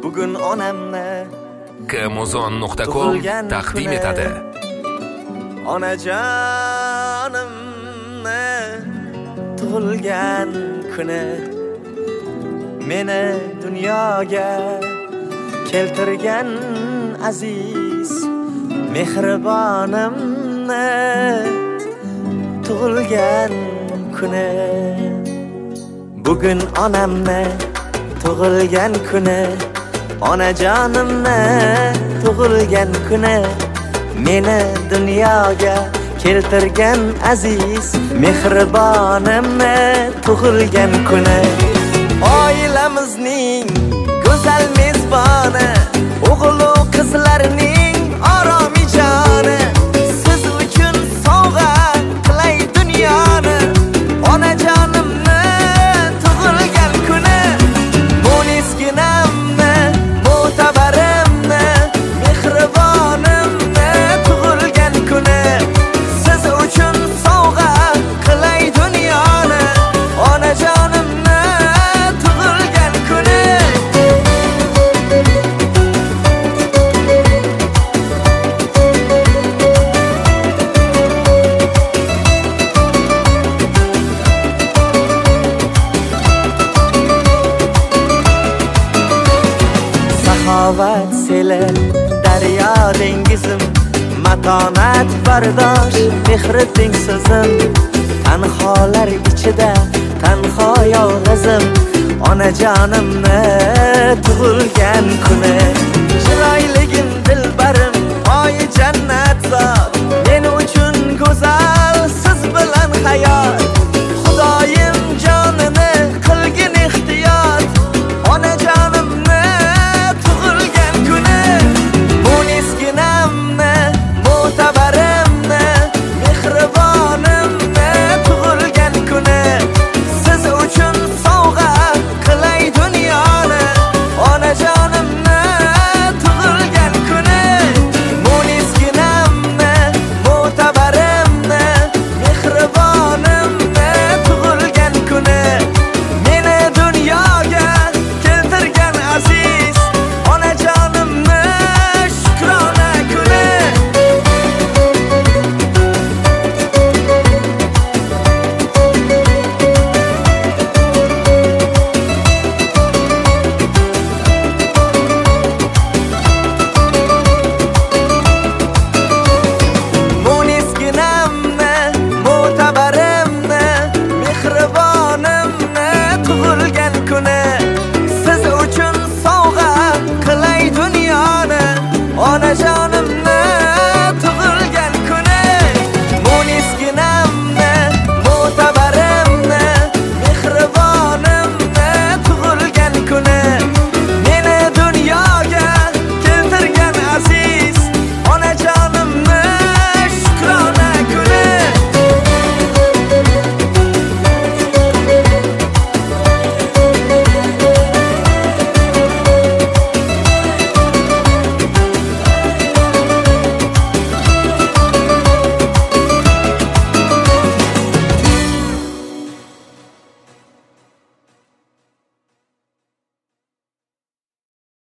bugun onamni kmozon.com taqdim etadi. Onajonimni tug'ilgan kuni, meni dunyoga keltirgan aziz mehribonimni tug'ilgan kuni. Bugun onamni tug'ilgan kuni, onajonimni tug'ilgan kuni, meni dunyoga keltirgan aziz mehribonimni tug'ilgan kuni. Oilamizning go'zal mezboni, o'g'il va qizlarning oromijoni, siz uchun sovg'a qilay dunyoni. Onajonimni tug'ilgan kuni, mo'nisginamni, mo'tabarimni, mehribonimni tug'ilgan kuni, siz uchun sovg'a qilay dunyoni. Onajonimni tug'ilgan kuni. Saxovat seli, daryo dengizim, matonat bardosh, mehri tengsizim. Tanholar ichida tanho yolg'izim, onajonimni tug'ilgan kuni. Chiroyligim dilbarim, oyi jannat zot,